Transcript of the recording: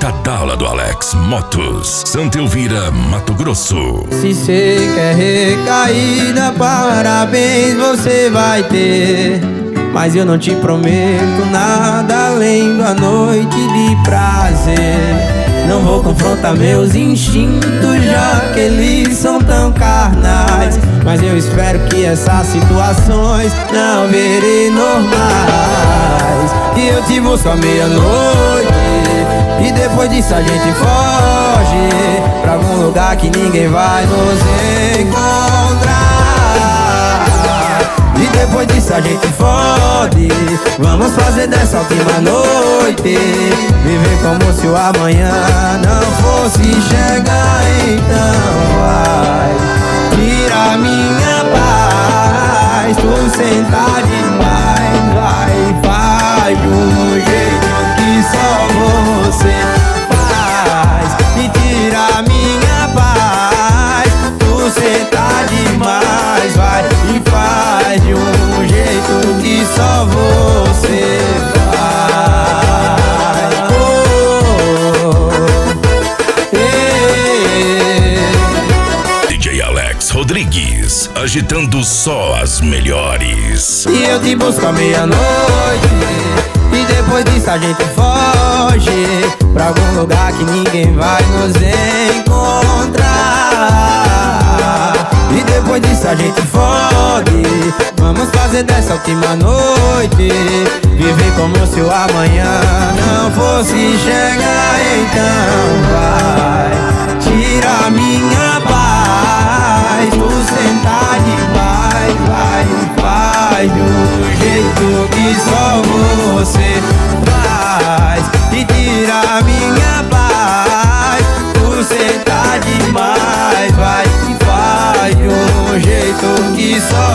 Tadala do Alex Motos, Santa Elvira, Mato Grosso. Se cê quer recaída, parabéns você vai ter. Mas eu não te prometo nada além da noite de prazer. Não vou confrontar meus instintos, já que eles são tão carnais. Mas eu espero que essas situações não virem normais. E eu te busco à meia-noite, e depois disso a gente foge pra algum lugar que ninguém vai nos encontrar. E depois disso a gente fode. Vamos fazer dessa última noite viver como se o amanhã não fosse chegar. Então vai, tira minha paz, tu senta demais. Vai, faz de um jeito que só você faz. E tira minha paz, tu senta demais. Vai e faz de um jeito que só você faz. DJ Alex Rodrigues, agitando só as melhores. E eu te busco à meia-noite, e depois disso a gente foge pra algum lugar que ninguém vai nos encontrar. E depois disso a gente fode. Vamos fazer dessa última noite viver como se o amanhã não fosse chegar. Então vai, tira minha paz, tu senta demais. Vai e faz de um jeito que só você faz. E tira minha paz, tu senta demais. Vai e faz de um jeito que só